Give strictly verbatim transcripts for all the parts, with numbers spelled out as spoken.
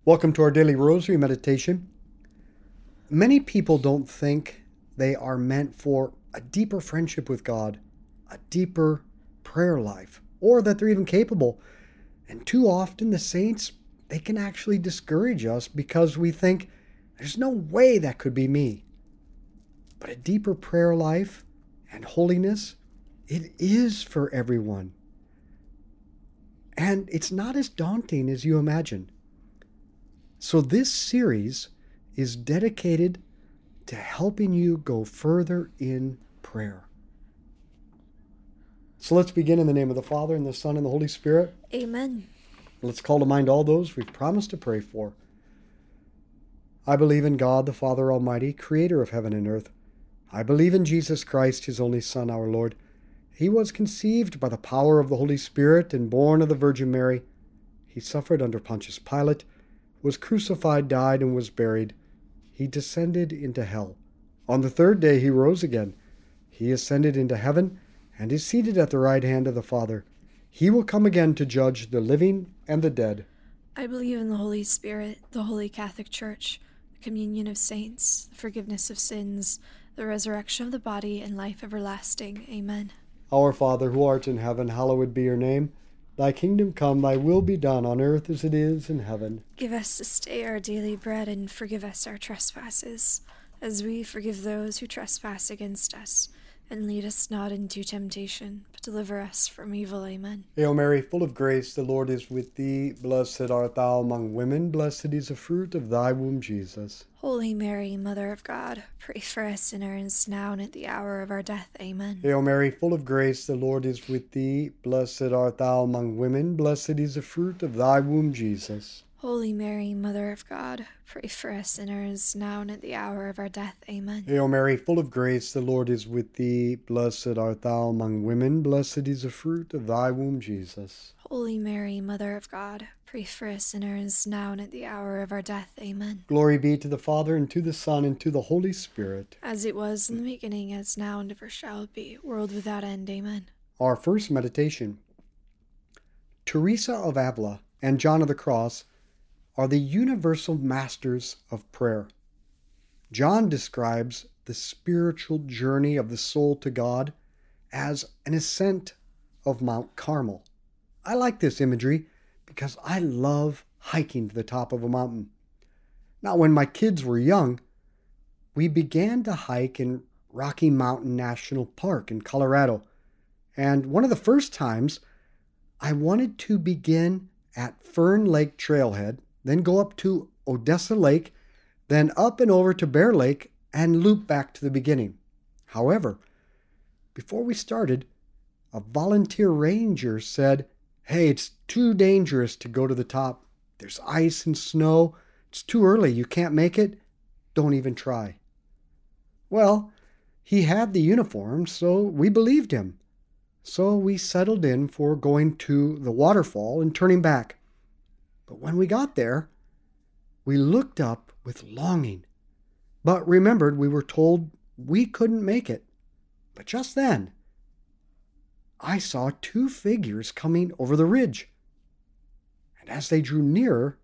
Welcome to our daily rosary meditation. Many people don't think they are meant for a deeper friendship with God, a deeper prayer life, or that they're even capable. And too often the saints, they can actually discourage us because we think there's no way that could be me. But a deeper prayer life and holiness, it is for everyone. And it's not as daunting as you imagine. So this series is dedicated to helping you go further in prayer. So let's begin in the name of the Father, and the Son, and the Holy Spirit. Amen. Let's call to mind all those we've promised to pray for. I believe in God, the Father Almighty, creator of heaven and earth. I believe in Jesus Christ, his only Son, our Lord. He was conceived by the power of the Holy Spirit and born of the Virgin Mary. He suffered under Pontius Pilate, was crucified, died, and was buried. He descended into hell. On the third day he rose again. He ascended into heaven and is seated at the right hand of the Father. He will come again to judge the living and the dead. I believe in the Holy Spirit, the Holy Catholic Church, the communion of saints, the forgiveness of sins, the resurrection of the body, and life everlasting. Amen. Our Father, who art in heaven, hallowed be your name. Thy kingdom come, thy will be done on earth as it is in heaven. Give us this day our daily bread, and forgive us our trespasses, as we forgive those who trespass against us. And lead us not into temptation, but deliver us from evil. Amen. Hail Mary, full of grace, the Lord is with thee. Blessed art thou among women, blessed is the fruit of thy womb, Jesus. Holy Mary, Mother of God, pray for us sinners, now and at the hour of our death. Amen. Hail Mary, full of grace, the Lord is with thee. Blessed art thou among women, blessed is the fruit of thy womb, Jesus. Holy Mary, Mother of God, pray for us sinners, now and at the hour of our death. Amen. Hail Mary, full of grace, the Lord is with thee. Blessed art thou among women, blessed is the fruit of thy womb, Jesus. Holy Mary, Mother of God, pray for us sinners, now and at the hour of our death. Amen. Glory be to the Father, and to the Son, and to the Holy Spirit. As it was in the beginning, as now, and ever shall be, world without end. Amen. Our first meditation. Teresa of Avila and John of the Cross are the universal masters of prayer. John describes the spiritual journey of the soul to God as an ascent of Mount Carmel. I like this imagery because I love hiking to the top of a mountain. Now, when my kids were young, we began to hike in Rocky Mountain National Park in Colorado. And one of the first times, I wanted to begin at Fern Lake Trailhead, then go up to Odessa Lake, then up and over to Bear Lake, and loop back to the beginning. However, before we started, a volunteer ranger said, "Hey, it's too dangerous to go to the top. There's ice and snow. It's too early. You can't make it. Don't even try." Well, he had the uniform, so we believed him. So we settled in for going to the waterfall and turning back. But when we got there, we looked up with longing, but remembered we were told we couldn't make it. But just then, I saw two figures coming over the ridge. And as they drew nearer,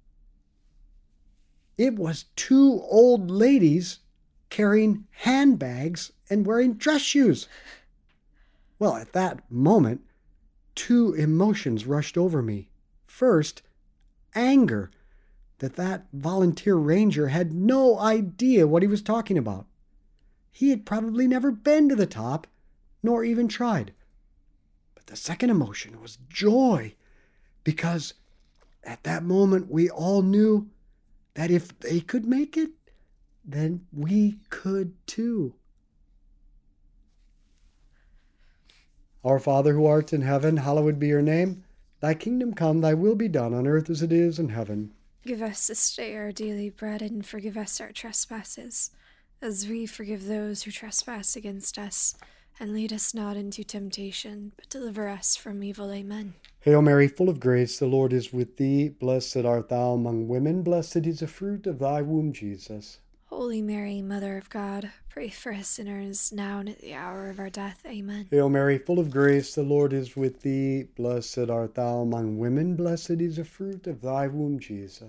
it was two old ladies carrying handbags and wearing dress shoes. Well, at that moment, two emotions rushed over me. First, anger that that volunteer ranger had no idea what he was talking about. He had probably never been to the top, nor even tried. But the second emotion was joy, because at that moment we all knew that if they could make it, then we could too. Our Father who art in heaven, hallowed be your name. Thy kingdom come, thy will be done on earth as it is in heaven. Give us this day our daily bread, and forgive us our trespasses, as we forgive those who trespass against us. And lead us not into temptation, but deliver us from evil. Amen. Hail Mary, full of grace, the Lord is with thee. Blessed art thou among women, blessed is the fruit of thy womb, Jesus. Holy Mary, Mother of God, pray for us sinners, now and at the hour of our death. Amen. Hail Mary, full of grace, the Lord is with thee. Blessed art thou among women, blessed is the fruit of thy womb, Jesus.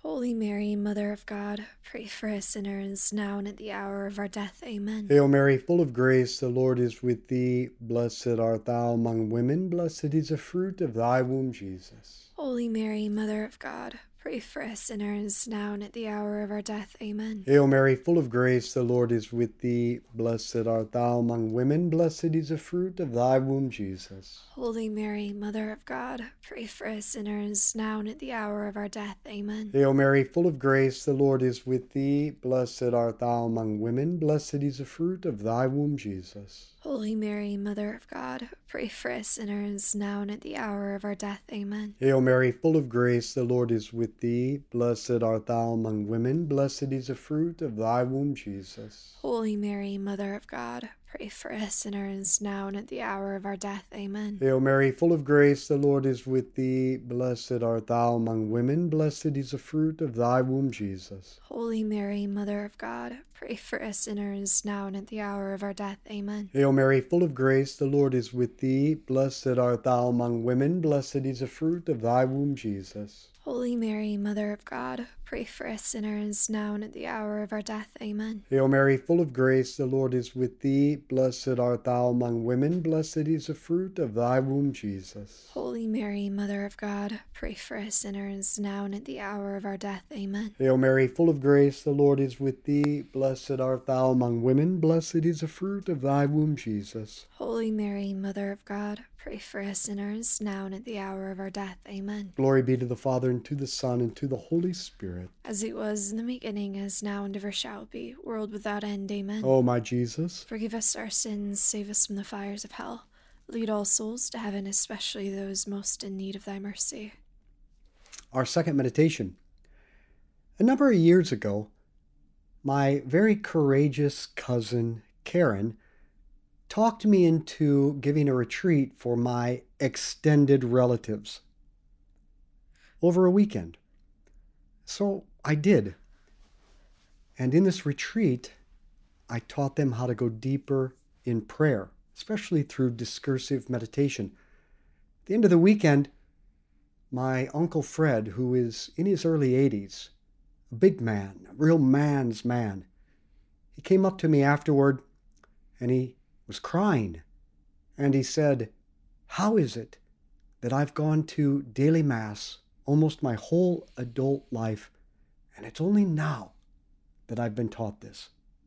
Holy Mary, Mother of God, pray for us sinners, now and at the hour of our death. Amen. Hail Mary, full of grace, the Lord is with thee. Blessed art thou among women, blessed is the fruit of thy womb, Jesus. Holy Mary, Mother of God, pray for us sinners, now and at the hour of our death. Amen. Hail Mary, full of grace, the Lord is with thee. Blessed art thou among women, blessed is the fruit of thy womb, Jesus. Holy Mary, Mother of God, pray for us sinners, now and at the hour of our death. Amen. Hail Mary, full of grace, the Lord is with thee. Blessed art thou among women, blessed is the fruit of thy womb, Jesus. Holy Mary, Mother of God, pray for us sinners, now and at the hour of our death. Amen. Hail Mary, full of grace, the Lord is with thee. Blessed art thou among women, blessed is the fruit of thy womb, Jesus. Holy Mary, Mother of God, pray for us sinners, now and at the hour of our death. Amen. Hail Mary, full of grace, the Lord is with thee. Blessed art thou among women, blessed is the fruit of thy womb, Jesus. Holy Mary, Mother of God, pray for us sinners, now and at the hour of our death. Amen. Hail Mary, full of grace, the Lord is with thee. Blessed art thou among women, blessed is the fruit of thy womb, Jesus. Holy Mary, Mother of God, pray for us sinners, now and at the hour of our death. Amen. Hail Mary, full of grace, the Lord is with thee. Blessed art thou among women, blessed is the fruit of thy womb, Jesus. Holy Mary, Mother of God, pray for us sinners, now and at the hour of our death. Amen. Hail Mary, full of grace, the Lord is with thee. Blessed art thou among women, blessed is the fruit of thy womb, Jesus. Holy Mary, Mother of God, pray for us sinners, now and at the hour of our death. Amen. Glory be to the Father, and to the Son, and to the Holy Spirit. As it was in the beginning, as now, and ever shall be, world without end. Amen. O my Jesus, forgive us our sins, save us from the fires of hell. Lead all souls to heaven, especially those most in need of thy mercy. Our second meditation. A number of years ago, my very courageous cousin, Karen, talked me into giving a retreat for my extended relatives over a weekend. So I did. And in this retreat, I taught them how to go deeper in prayer, especially through discursive meditation. At the end of the weekend, my Uncle Fred, who is in his early eighties, a big man, a real man's man, he came up to me afterward and he was crying. And he said, "How is it that I've gone to daily mass almost my whole adult life, and it's only now that I've been taught this?"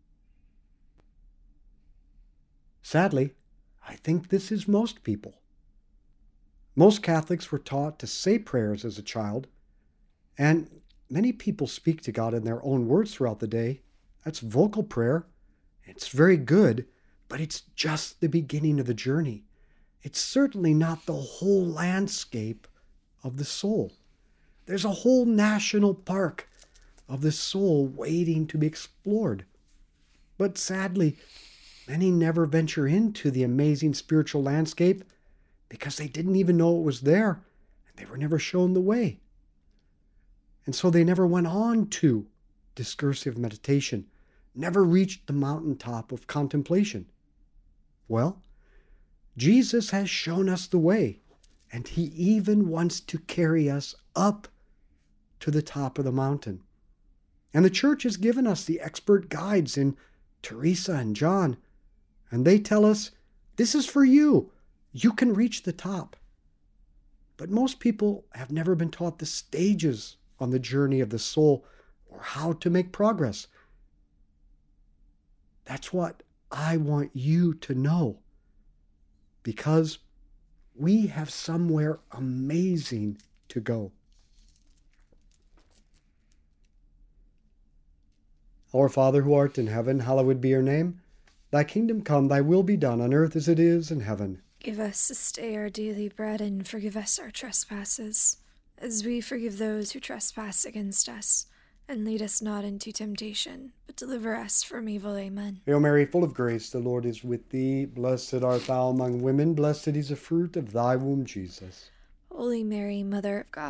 Sadly, I think this is most people. Most Catholics were taught to say prayers as a child, and many people speak to God in their own words throughout the day. That's vocal prayer. It's very good, but it's just the beginning of the journey. It's certainly not the whole landscape of the soul. There's a whole national park of the soul waiting to be explored. But sadly, many never venture into the amazing spiritual landscape because they didn't even know it was there, and they were never shown the way. And so they never went on to discursive meditation, never reached the mountaintop of contemplation. Well, Jesus has shown us the way, and he even wants to carry us up to the top of the mountain. And the church has given us the expert guides in Teresa and John, and they tell us, this is for you. You can reach the top. But most people have never been taught the stages on the journey of the soul or how to make progress. That's what I want you to know, because we have somewhere amazing to go. Our Father who art in heaven, hallowed be your name. Thy kingdom come, thy will be done on earth as it is in heaven. Give us this day our daily bread, and forgive us our trespasses, as we forgive those who trespass against us. And lead us not into temptation, but deliver us from evil. Amen. Hail Mary, full of grace, the Lord is with thee. Blessed art thou among women, blessed is the fruit of thy womb, Jesus. Holy Mary, Mother of God,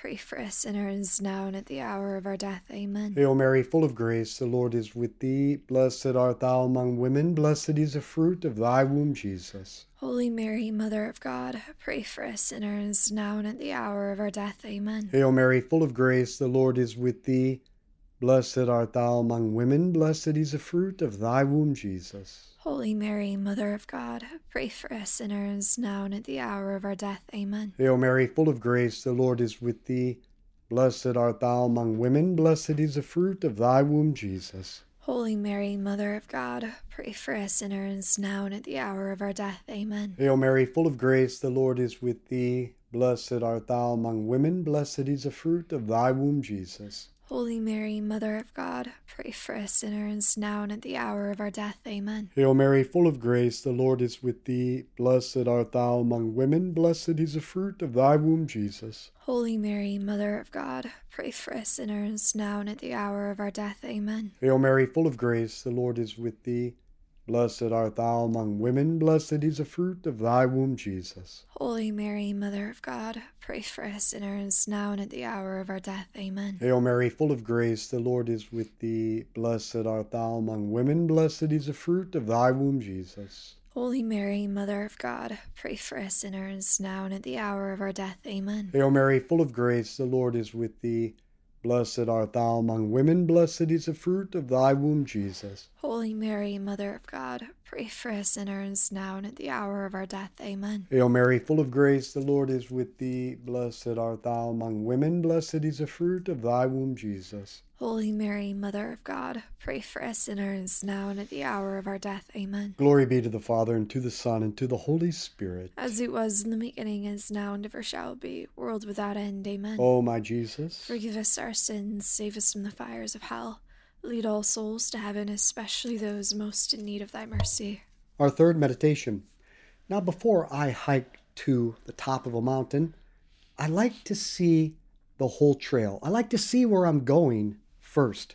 pray for us sinners, now and at the hour of our death. Amen. Hail Mary, full of grace, the Lord is with thee. Blessed art thou among women, blessed is the fruit of thy womb, Jesus. Holy Mary, Mother of God, pray for us sinners, now and at the hour of our death. Amen. Hail Mary, full of grace, the Lord is with thee. Blessed art thou among women, blessed is the fruit of thy womb, Jesus. Holy Mary, Mother of God, pray for us sinners, now and at the hour of our death. Amen. Hail Mary, full of grace, the Lord is with thee. Blessed art thou among women, blessed is the fruit of thy womb, Jesus. Holy Mary, Mother of God, pray for us sinners, now and at the hour of our death. Amen. Hail Mary, full of grace, the Lord is with thee. Blessed art thou among women, blessed is the fruit of thy womb, Jesus. Holy Mary, Mother of God, pray for us sinners, now and at the hour of our death. Amen. Hail Mary, full of grace, the Lord is with thee. Blessed art thou among women, blessed is the fruit of thy womb, Jesus. Holy Mary, Mother of God, pray for us sinners, now and at the hour of our death. Amen. Hail Mary, full of grace, the Lord is with thee. Blessed art thou among women, blessed is the fruit of thy womb, Jesus. Holy Mary, Mother of God, pray for us sinners, now and at the hour of our death. Amen. Hail Mary, full of grace, the Lord is with thee. Blessed art thou among women, blessed is the fruit of thy womb, Jesus. Holy Mary, Mother of God, pray for us sinners, now and at the hour of our death. Amen. Hail Mary, full of grace, the Lord is with thee. Blessed art thou among women, blessed is the fruit of thy womb, Jesus. Holy Mary, Mother of God, pray for us sinners, now and at the hour of our death. Amen. Hail Mary, full of grace, the Lord is with thee. Blessed art thou among women, blessed is the fruit of thy womb, Jesus. Holy Mary, Mother of God, pray for us sinners, now and at the hour of our death. Amen. Glory be to the Father, and to the Son, and to the Holy Spirit. As it was in the beginning, is now, and ever shall be, world without end. Amen. O my Jesus, forgive us our sins, save us from the fires of hell. Lead all souls to heaven, especially those most in need of thy mercy. Our third meditation. Now, before I hike to the top of a mountain, I like to see the whole trail. I like to see where I'm going first.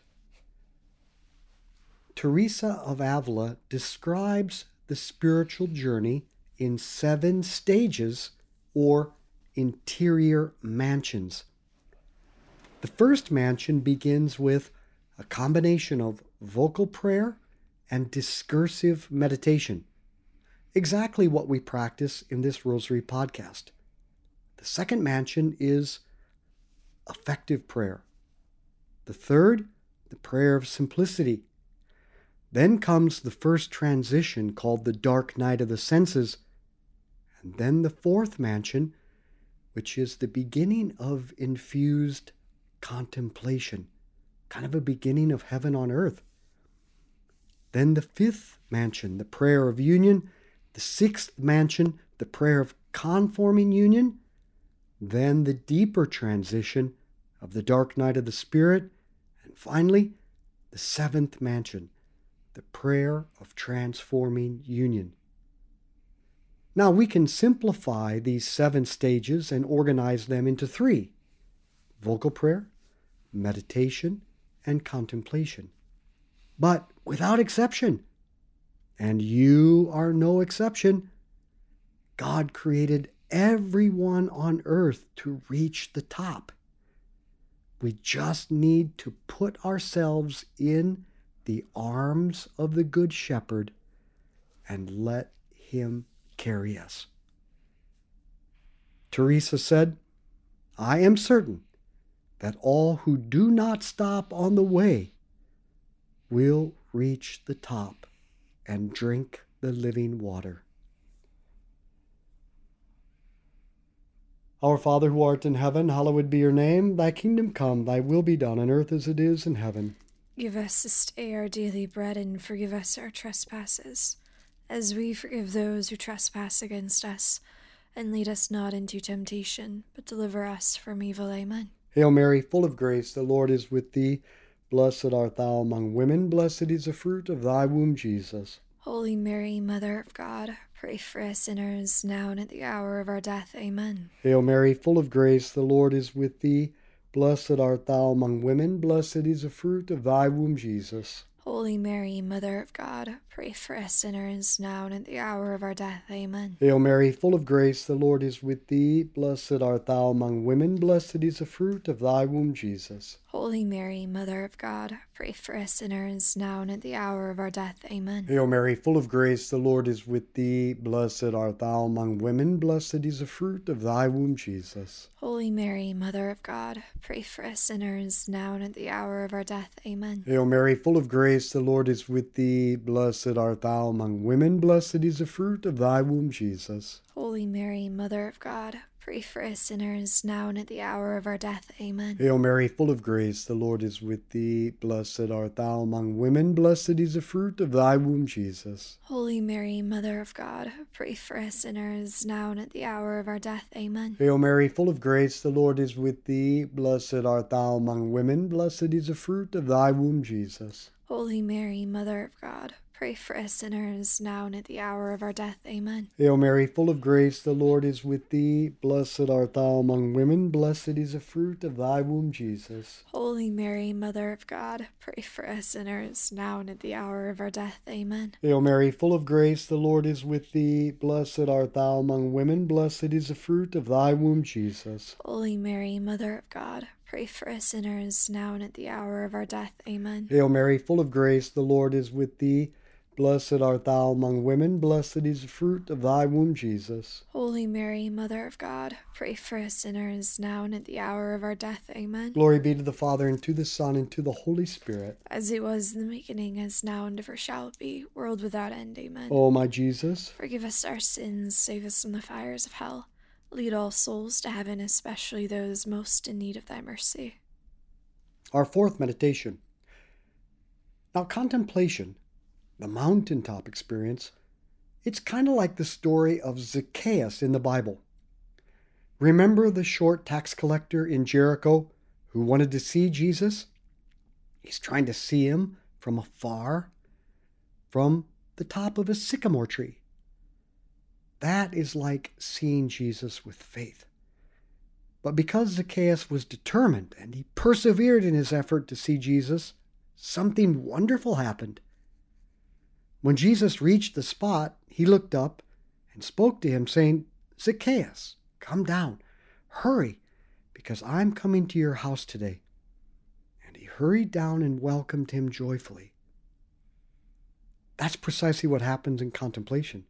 Teresa of Avila describes the spiritual journey in seven stages or interior mansions. The first mansion begins with a combination of vocal prayer and discursive meditation, exactly what we practice in this Rosary podcast. The second mansion is affective prayer. The third, the prayer of simplicity. Then comes the first transition called the dark night of the senses, and then the fourth mansion, which is the beginning of infused contemplation, kind of a beginning of heaven on earth. Then the fifth mansion, the prayer of union. The sixth mansion, the prayer of conforming union. Then the deeper transition of the dark night of the Spirit. And finally, the seventh mansion, the prayer of transforming union. Now we can simplify these seven stages and organize them into three: vocal prayer, meditation, and contemplation. But without exception, and you are no exception, God created everyone on earth to reach the top. We just need to put ourselves in the arms of the Good Shepherd and let him carry us. Teresa said, "I am certain that all who do not stop on the way will reach the top and drink the living water." Our Father who art in heaven, hallowed be your name. Thy kingdom come, thy will be done on earth as it is in heaven. Give us this day our daily bread, and forgive us our trespasses, as we forgive those who trespass against us. And lead us not into temptation, but deliver us from evil. Amen. Hail Mary, full of grace, the Lord is with thee. Blessed art thou among women, blessed is the fruit of thy womb, Jesus. Holy Mary, Mother of God, pray for us sinners, now and at the hour of our death. Amen. Hail Mary, full of grace, the Lord is with thee. Blessed art thou among women, blessed is the fruit of thy womb, Jesus. Holy Mary, Mother of God, pray for us sinners, now and at the hour of our death. Amen. Hail Mary, full of grace, the Lord is with thee. Blessed art thou among women, blessed is the fruit of thy womb, Jesus. Holy Mary, Mother of God, pray for us sinners, now and at the hour of our death. Amen. Hail Mary, full of grace, the Lord is with thee. Blessed art thou among women, blessed is the fruit of thy womb, Jesus. Holy Mary, Mother of God, pray for us sinners, now and at the hour of our death. Amen. Hail Mary, full of grace, the Lord is with thee. Blessed art thou among women, blessed is the fruit of thy womb, Jesus. Holy Mary, Mother of God, pray for us sinners, now and at the hour of our death. Amen. Hail Mary, full of grace, the Lord is with thee. Blessed art thou among women, blessed is the fruit of thy womb, Jesus. Holy Mary, Mother of God, pray for us sinners, now and at the hour of our death. Amen. Hail Mary, full of grace, the Lord is with thee. Blessed art thou among women, blessed is the fruit of thy womb, Jesus. Holy Mary, Mother of God, pray for us sinners, now and at the hour of our death. Amen. Hail Mary, full of grace, the Lord is with thee. Blessed art thou among women, blessed is the fruit of thy womb, Jesus. Holy Mary, Mother of God, pray for us sinners, now and at the hour of our death. Amen. Hail Mary, full of grace, the Lord is with thee. Blessed art thou among women, blessed is the fruit of thy womb, Jesus. Holy Mary, Mother of God, pray for us sinners, now and at the hour of our death. Amen. Hail Mary, full of grace, the Lord is with thee. Blessed art thou among women, blessed is the fruit of thy womb, Jesus. Holy Mary, Mother of God, pray for us sinners, now and at the hour of our death. Amen. Glory be to the Father, and to the Son, and to the Holy Spirit. As it was in the beginning, as now, and ever shall be, world without end. Amen. O my Jesus, forgive us our sins, save us from the fires of hell. Lead all souls to heaven, especially those most in need of thy mercy. Our fourth meditation. Now, contemplation, the mountaintop experience, it's kind of like the story of Zacchaeus in the Bible. Remember the short tax collector in Jericho who wanted to see Jesus? He's trying to see him from afar, from the top of a sycamore tree. That is like seeing Jesus with faith. But because Zacchaeus was determined and he persevered in his effort to see Jesus, something wonderful happened. When Jesus reached the spot, he looked up and spoke to him, saying, "Zacchaeus, come down, hurry, because I'm coming to your house today." And he hurried down and welcomed him joyfully. That's precisely what happens in contemplation.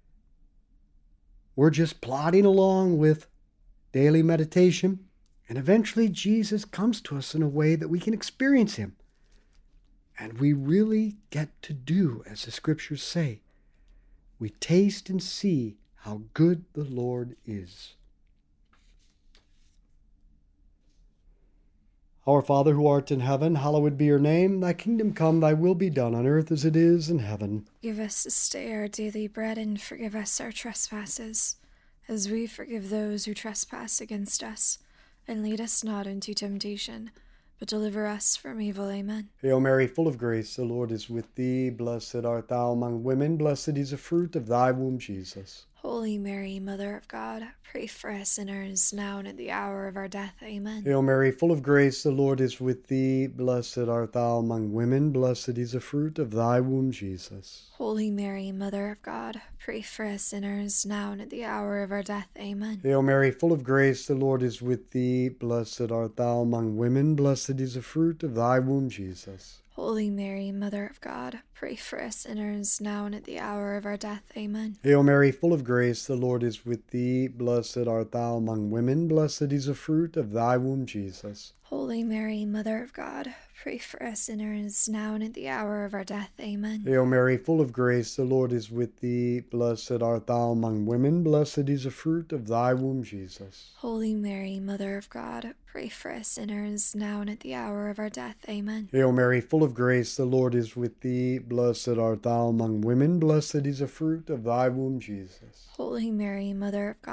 We're just plodding along with daily meditation, and eventually Jesus comes to us in a way that we can experience him. And we really get to do as the scriptures say. We taste and see how good the Lord is. Our Father who art in heaven, hallowed be your name. Thy kingdom come, thy will be done on earth as it is in heaven. Give us this day our daily bread, and forgive us our trespasses, as we forgive those who trespass against us. And lead us not into temptation, but deliver us from evil. Amen. Hail Mary, full of grace, the Lord is with thee. Blessed art thou among women, blessed is the fruit of thy womb, Jesus. Holy Mary, Mother of God, pray for us sinners, now and at the hour of our death. Amen. Hail Mary, full of grace, the Lord is with thee. Blessed art thou among women, blessed is the fruit of thy womb, Jesus. Holy Mary, Mother of God, pray for us sinners, now and at the hour of our death. Amen. Hail Mary, full of grace, the Lord is with thee. Blessed art thou among women, blessed is the fruit of thy womb, Jesus. Holy Mary, Mother of God, pray for us sinners, now and at the hour of our death. Amen. Hail Mary, full of grace, the Lord is with thee. Blessed art thou among women, blessed is the fruit of thy womb, Jesus. Holy Mary, Mother of God, pray for us sinners, now and at the hour of our death. Amen. Hail Mary, full of grace, the Lord is with thee. Blessed art thou among women, blessed is the fruit of thy womb, Jesus. Holy Mary, Mother of God, pray for us sinners, now and at the hour of our death. Amen. Hail Mary, full of grace, the Lord is with thee. Blessed art thou among women, blessed is the fruit of thy womb, Jesus. Holy Mary, Mother of God,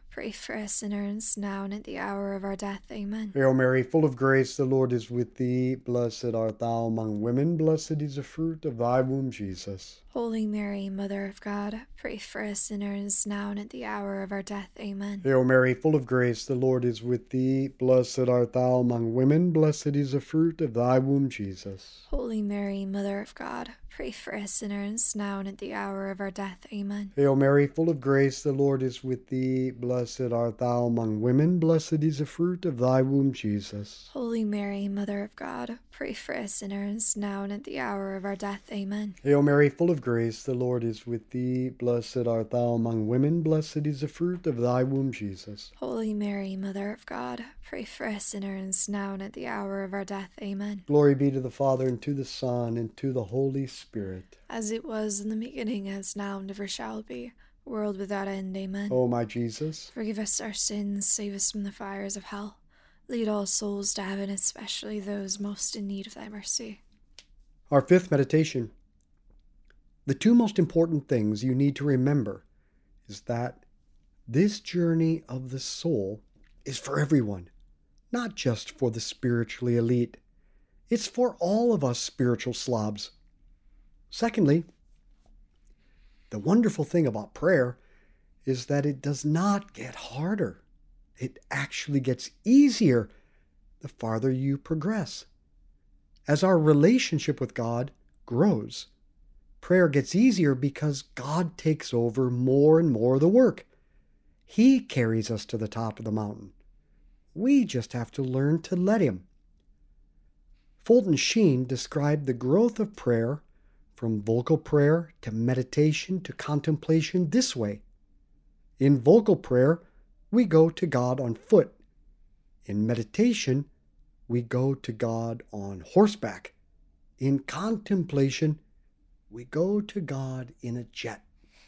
pray for us sinners, now and at the hour of our death. Amen. Hail Mary, full of grace, the Lord is with thee. Blessed art thou among women, blessed is the fruit of thy womb, Jesus. Holy Mary, Mother of God, pray for us sinners, now and at the hour of our death. Amen. Hail Mary, full of grace, the Lord is with thee. Blessed art thou among women, blessed is the fruit of thy womb, Jesus. Holy Mary, Mother of God, pray for us sinners, now and at the hour of our death. Amen. Hail Mary, full of grace, the Lord is with thee. Blessed art thou among women, blessed is the fruit of thy womb, Jesus. Holy Mary, Mother of God, pray for us sinners, now and at the hour of our death. Amen. Hail Mary, full of grace, the Lord is with thee. Blessed art thou among women, blessed is the fruit of thy womb, Jesus. Holy Mary, Mother of God, pray for us sinners, now and at the hour of our death. Amen. Glory be to the Father, and to the Son, and to the Holy Spirit. As it was in the beginning, as now, and ever shall be, world without end. Amen. O my Jesus, forgive us our sins, save us from the fires of hell. Lead all souls to heaven, especially those most in need of thy mercy. Our fifth meditation. The two most important things you need to remember is that this journey of the soul is for everyone, not just for the spiritually elite. It's for all of us spiritual slobs. Secondly, the wonderful thing about prayer is that it does not get harder. It actually gets easier the farther you progress. As our relationship with God grows, prayer gets easier because God takes over more and more of the work. He carries us to the top of the mountain. We just have to learn to let Him. Fulton Sheen described the growth of prayer from vocal prayer to meditation to contemplation this way. In vocal prayer, we go to God on foot. In meditation, we go to God on horseback. In contemplation, we go to God in a jet.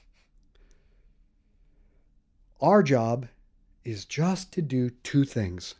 Our job is just to do two things.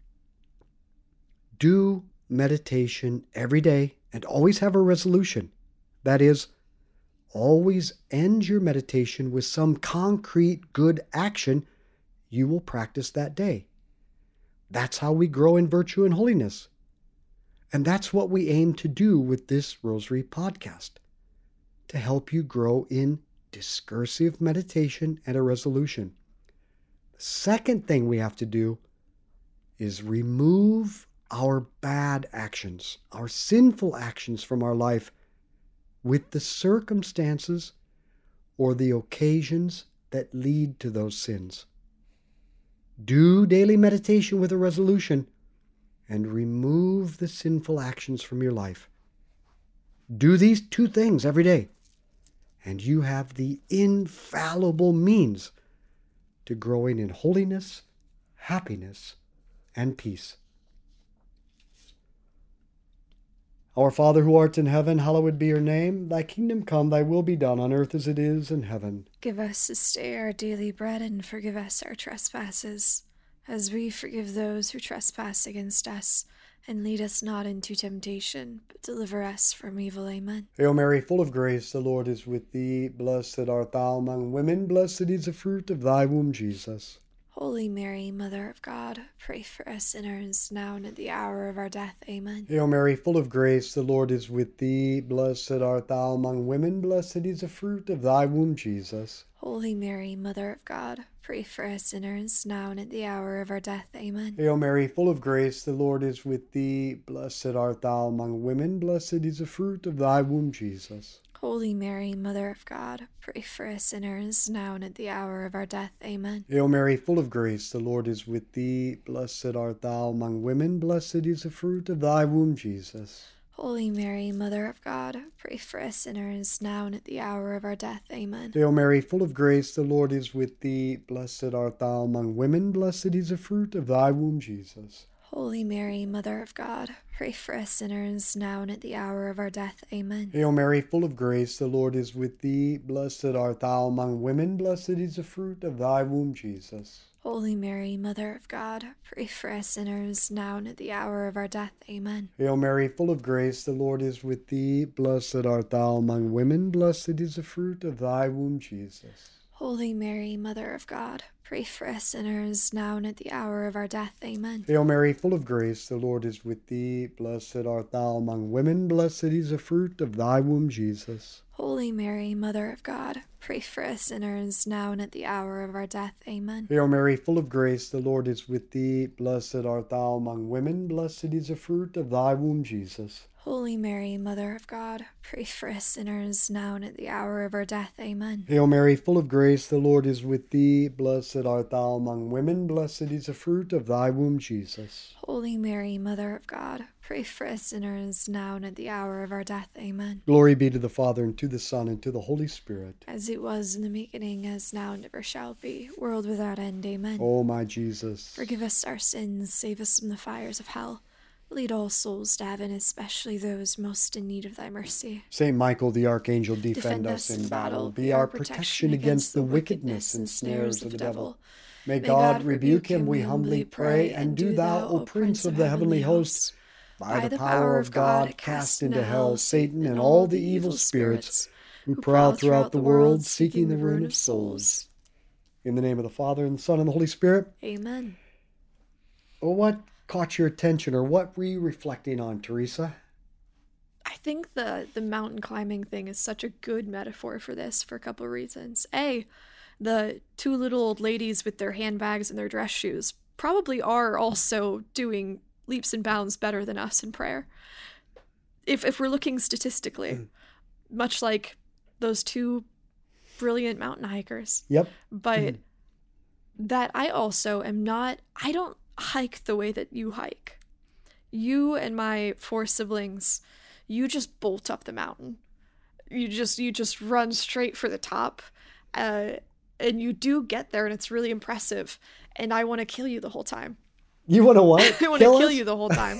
Do meditation every day and always have a resolution. That is, always end your meditation with some concrete good action you will practice that day. That's how we grow in virtue and holiness. And that's what we aim to do with this Rosary podcast, to help you grow in discursive meditation and a resolution. The second thing we have to do is remove our bad actions, our sinful actions from our life with the circumstances or the occasions that lead to those sins. Do daily meditation with a resolution and remove the sinful actions from your life. Do these two things every day, and you have the infallible means to growing in holiness, happiness, and peace. Our Father who art in heaven, hallowed be your name. Thy kingdom come, thy will be done on earth as it is in heaven. Give us this day our daily bread, and forgive us our trespasses, as we forgive those who trespass against us. And lead us not into temptation, but deliver us from evil. Amen. Hail Mary, full of grace, the Lord is with thee. Blessed art thou among women, blessed is the fruit of thy womb, Jesus. Holy Mary, Mother of God, pray for us sinners, now and at the hour of our death. Amen. Hail Mary, full of grace, the Lord is with thee. Blessed art thou among women, blessed is the fruit of thy womb, Jesus. Holy Mary, Mother of God, pray for us sinners, now and at the hour of our death. Amen. Hail Mary, full of grace, the Lord is with thee. Blessed art thou among women, blessed is the fruit of thy womb, Jesus. Holy Mary, Mother of God, pray for us sinners, now and at the hour of our death. Amen. Hail Mary, full of grace, the Lord is with thee. Blessed art thou among women, blessed is the fruit of thy womb, Jesus. Holy Mary, Mother of God, pray for us sinners, now and at the hour of our death. Amen. Hail Mary, full of grace, the Lord is with thee. Blessed art thou among women, blessed is the fruit of thy womb, Jesus. Holy Mary, Mother of God, pray for us sinners, now and at the hour of our death. Amen. Hail Mary, full of grace, the Lord is with thee. Blessed art thou among women, blessed is the fruit of thy womb, Jesus. Holy Mary, Mother of God, pray for us sinners, now and at the hour of our death. Amen. Hail Mary, full of grace, the Lord is with thee. Blessed art thou among women, blessed is the fruit of thy womb, Jesus. Holy Mary, Mother of God, pray for us sinners, now and at the hour of our death. Amen. Hail Mary, full of grace, the Lord is with thee. Blessed art thou among women, blessed is the fruit of thy womb, Jesus. Holy Mary, Mother of God, pray for us sinners, now and at the hour of our death. Amen. Hail Mary, full of grace, the Lord is with thee. Blessed art thou among women, blessed is the fruit of thy womb, Jesus. Holy Mary, Mother of God, pray for us sinners, now and at the hour of our death. Amen. Hail Mary, full of grace, the Lord is with thee. Blessed art thou among women, blessed is the fruit of thy womb, Jesus. Holy Mary, Mother of God, pray for us sinners, now and at the hour of our death. Amen. Glory be to the Father, and to the Son, and to the Holy Spirit. As it was in the beginning, as now, and ever shall be, world without end. Amen. O my Jesus. Forgive us our sins, save us from the fires of hell. Lead all souls to heaven, especially those most in need of thy mercy. Saint Michael the Archangel, defend, Defend us us in in battle. battle. Be our protection against the wickedness and snares of the devil. May God rebuke him, we humbly pray. And do thou, O Prince of the heavenly host, by the power of God, cast into hell Satan and all the evil spirits who prowl throughout the world, seeking the ruin of souls. In the name of the Father, and the Son, and the Holy Spirit. Amen. Oh, what caught your attention, or what were you reflecting on, Teresa? I think the, the mountain climbing thing is such a good metaphor for this for a couple of reasons. A, the two little old ladies with their handbags and their dress shoes probably are also doing leaps and bounds better than us in prayer. If if we're looking statistically, mm. much like those two brilliant mountain hikers. Yep. But mm. that I also am not, I don't hike the way that you hike. You and my four siblings, you just bolt up the mountain. You just you just run straight for the top. Uh, and you do get there, and it's really impressive. And I want to kill you the whole time. You want to what? I want to kill you the whole time.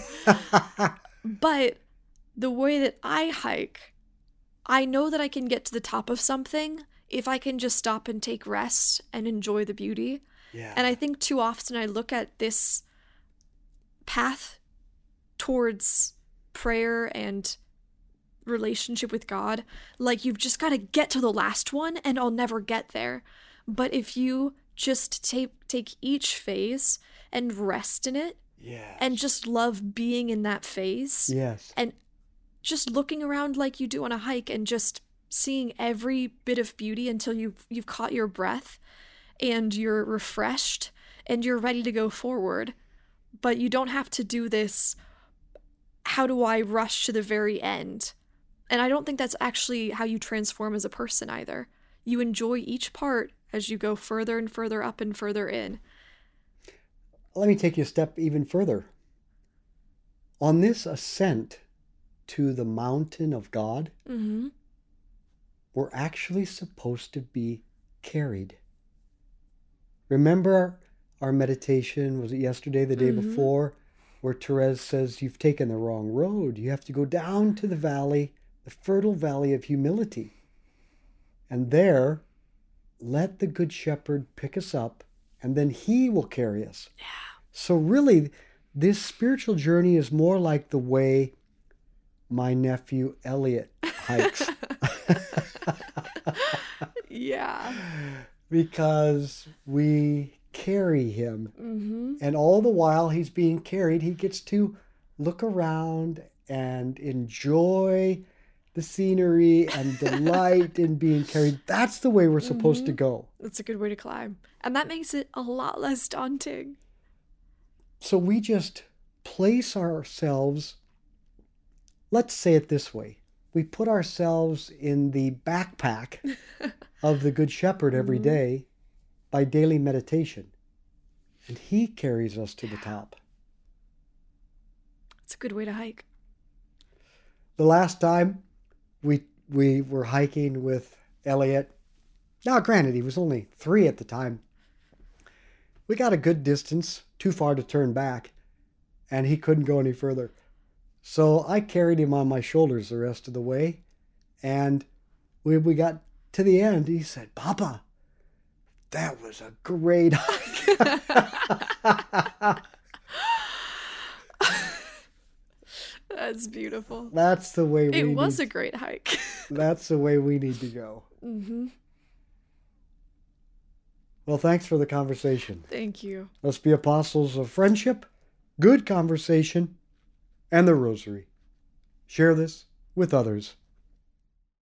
But the way that I hike, I know that I can get to the top of something if I can just stop and take rest and enjoy the beauty. Yeah. And I think too often I look at this path towards prayer and relationship with God like you've just got to get to the last one and I'll never get there. But if you just take take each phase and rest in it, yes. and just love being in that phase, yes. and just looking around like you do on a hike and just seeing every bit of beauty until you've you've caught your breath and you're refreshed and you're ready to go forward. But you don't have to do this, how do I rush to the very end? And I don't think that's actually how you transform as a person either. You enjoy each part as you go further and further up and further in. Let me take you a step even further. On this ascent to the mountain of God, mm-hmm. we're actually supposed to be carried. Remember our meditation, was it yesterday, the day mm-hmm. before, where Therese says, you've taken the wrong road. You have to go down to the valley, the fertile valley of humility. And there, let the Good Shepherd pick us up, and then he will carry us. Yeah. So really, this spiritual journey is more like the way my nephew Elliot hikes. Yeah. Because we carry him. Mm-hmm. And all the while he's being carried, he gets to look around and enjoy the scenery and delight in being carried. That's the way we're supposed mm-hmm. to go. That's a good way to climb. And that makes it a lot less daunting. So we just place ourselves, let's say it this way. We put ourselves in the backpack of the Good Shepherd every mm-hmm. day by daily meditation. And he carries us to the top. It's a good way to hike. The last time we we were hiking with Elliot, now granted he was only three at the time, we got a good distance, too far to turn back, and he couldn't go any further. So I carried him on my shoulders the rest of the way, and when we got to the end, he said, Papa, that was a great hike. That's beautiful. That's the way we It was need, a great hike. That's the way we need to go. Mm-hmm. Well, thanks for the conversation. Thank you. Let's be apostles of friendship, good conversation, and the rosary. Share this with others.